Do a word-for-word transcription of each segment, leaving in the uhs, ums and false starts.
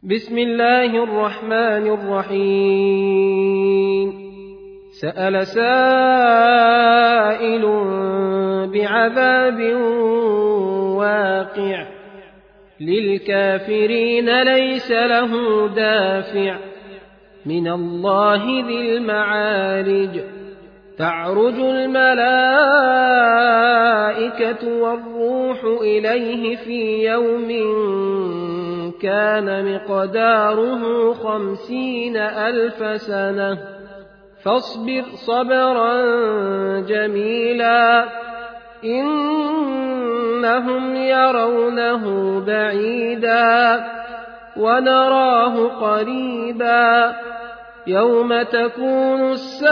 بسم الله الرحمن الرحيم سأل سائل بعذاب واقع للكافرين ليس له دافع من الله ذي المعارج تعرج الملائكة والروح إليه في يوم كان مقداره خمسين ألف سنة فاصبر صبرا جميلا إنهم يرونه بعيدا ونراه قريبا يوم تكون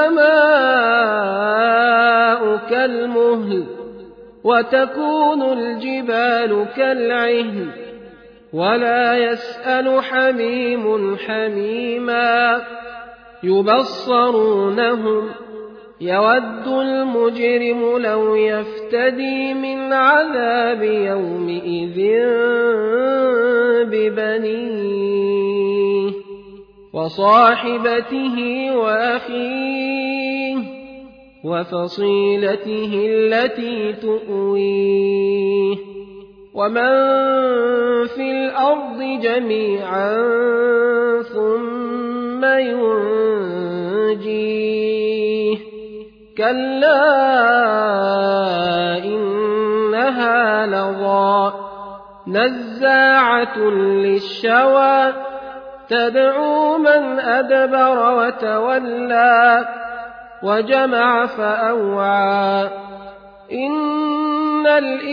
السماء كالمهل وتكون الجبال كالعهن ولا يسأل حميم حميما يبصرونهم يود المجرم لو يفتدي من عذاب يومئذ ببنيه وصاحبته وأخيه وفصيلته التي تؤويه ومن في الأرض جميعا ثم ينجيه كلا إنها لظى نزاعة للشوى تدعو من أدبر وتولى وجمع فأوعى إن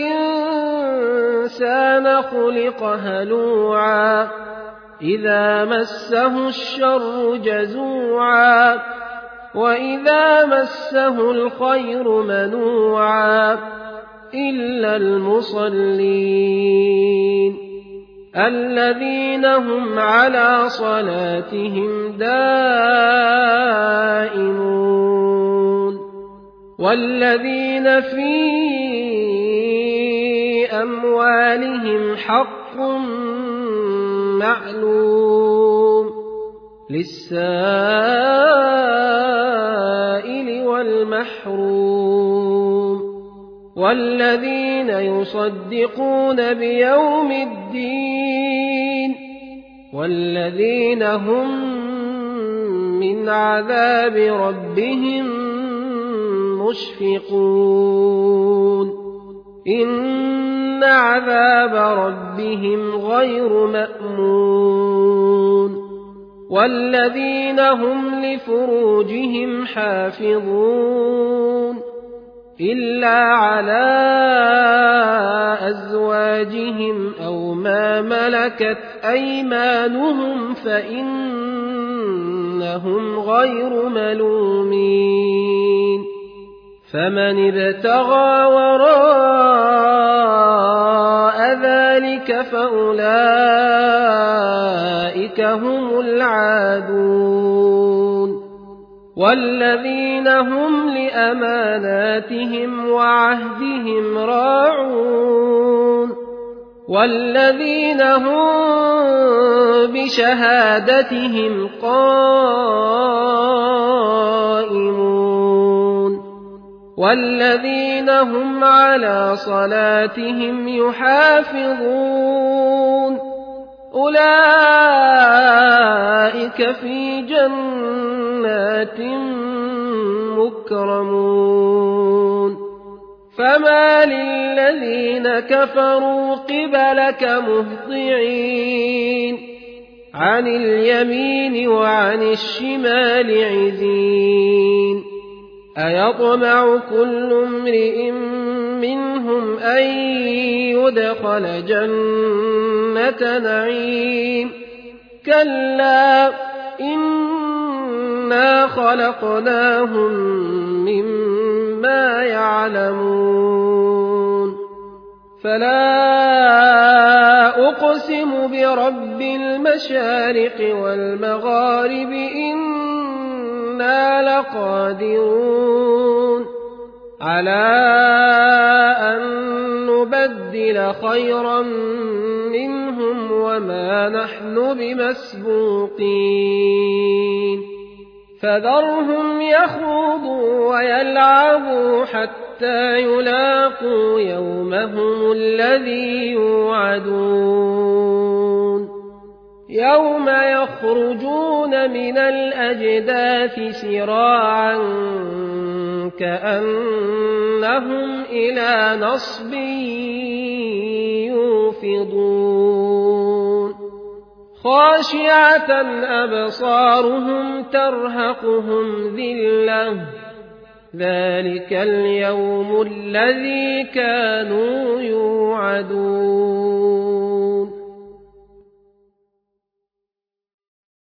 الإنسان خلق هلوعا إذا مسه الشر جزوعا وإذا مسه الخير منوعا إلا المصلين الذين هم على صلاتهم دائمون والذين في أموالهم حق معلوم للسائل والمحروم والذين يصدقون بيوم الدين والذين هم من عذاب ربهم مشفقون إن عذاب ربهم غير مأمون والذين هم لفروجهم حافظون إلا على أزواجهم أو ما ملكت أيمانهم فإنهم غير ملومين فمن ابتغى وراء ذلك فأولئك هم العادون والذين هم لأماناتهم وعهدهم راعون والذين هم بشهادتهم قائمون والذين هم على صلاتهم يحافظون أولئك في جنات مكرمون فما للذين كفروا قبلك مهطعين عن اليمين وعن الشمال عزين أيطمع كل امرئ منهم أن يدخل جنة نعيم كلا إنا خلقناهم مما يعلمون فلا أقسم برب المشارق والمغارب إنا لقادرون على أن نبدل خيرا منهم وما نحن بمسبوقين فذرهم يخوضوا ويلعبوا حتى يلاقوا يومهم الذي يوعدون يوم يخرجون من الأجداث سراعا كأنهم إلى نصب يوفضون خاشعة أبصارهم ترهقهم ذلة ذلك اليوم الذي كانوا يوعدون